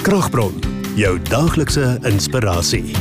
Kragbron, jou daglikse inspirasie.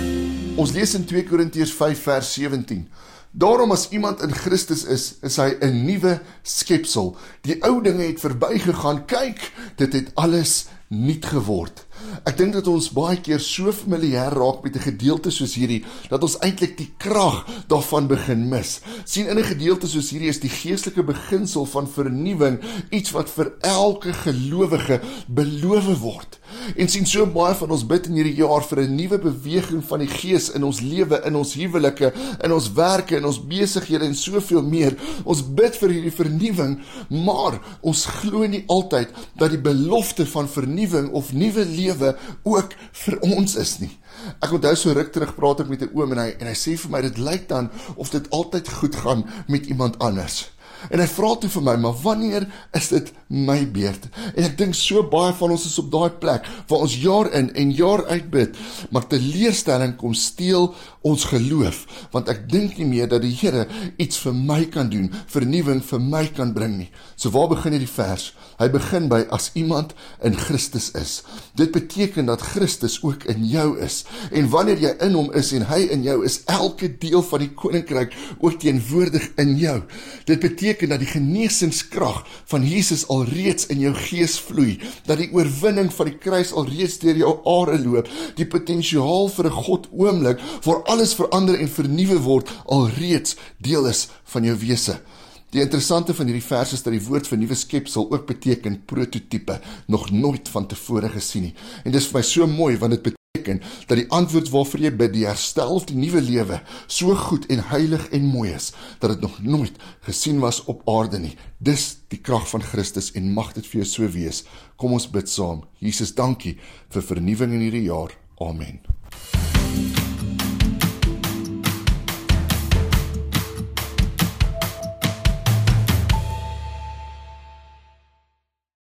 Ons lees in 2 Korintiërs 5 vers 17. Daarom as iemand in Christus is hy 'n nuwe skepsel. Die ou dinge het verbygegaan, kyk, dit het alles nuut geword. Ek dink dat ons baie keer so familier raak met 'n gedeelte soos hierdie, dat ons eintlik die krag daarvan begin mis. Sien, in 'n gedeelte soos hierdie is die geestelike beginsel van vernuwing iets wat vir elke gelowige beloof word. En sien, so baie van ons bid in hierdie jaar vir 'n nuwe beweging van die Gees in ons lewe, in ons huwelike, in ons werke, in ons besighede en soveel meer. Ons bid vir hierdie vernuwing, maar ons glo nie altyd dat die belofte van vernuwing of nuwe lewe ook vir ons is nie. Ek onthou so ruk terug praat ek met 'n oom en hy sê vir my, dit lyk dan of dit altyd goed gaan met iemand anders. En hy vra toe vir my, maar wanneer is dit my beurt? En ek dink so baie van ons is op daai plek, waar ons jaar in en jaar uit bid, maar teleurstelling kom steel ons geloof, want ek dink nie meer dat die Here iets vir my kan doen, vernuwing vir my kan bring nie. So waar begin hierdie vers? Hy begin by, as iemand in Christus is. Dit beteken dat Christus ook in jou is, en wanneer jy in hom is en hy in jou is, elke deel van die koninkryk ook teenwoordig in jou. Dit beteken dat die genesingskrag van Jesus alreeds in jou gees vloei, dat die oorwinning van die kruis alreeds deur jou are loop, die potensiaal vir 'n God oomblik, waar alles verander en vernuwe word, alreeds deel is van jou wese. Die interessante van hierdie vers is dat die woord vir nuwe skepsel ook beteken prototype, nog nooit van tevore gesien nie. En dis vir my so mooi, want dit beteken dat die antwoord waarvoor jy bid, die herstel of die nuwe lewe, so goed en heilig en mooi is, dat dit nog nooit gesien was op aarde nie. Dis die krag van Christus en mag dit vir jou so wees. Kom ons bid saam. Jesus, dankie vir vernuwing in hierdie jaar. Amen.